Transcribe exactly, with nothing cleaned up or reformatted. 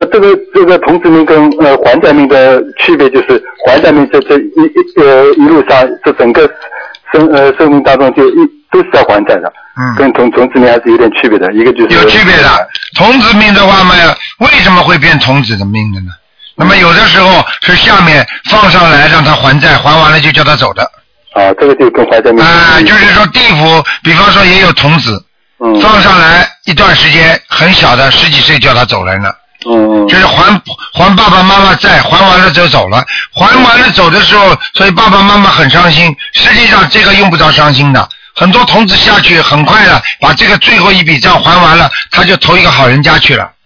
这个这个童子命跟呃还债命的区别就是，还债命这这一一呃一路上这整个生呃生命当中就一都是要还债的，嗯，跟童童子命还是有点区别的，一个就是有区别的。童子命的话嘛，为什么会变童子的命的呢？那么有的时候是下面放上来让他还债，还完了就叫他走的。 啊，这个就跟还债命啊，就是说地府，比方说也有童子，嗯，放上来一段时间很小的十几岁叫他走人了。 嗯， 就是还还爸爸妈妈债，还完了就走了，还完了走的时候，所以爸爸妈妈很伤心。实际上这个用不着伤心的，很多童子下去很快的把这个最后一笔账还完了，他就投一个好人家去了。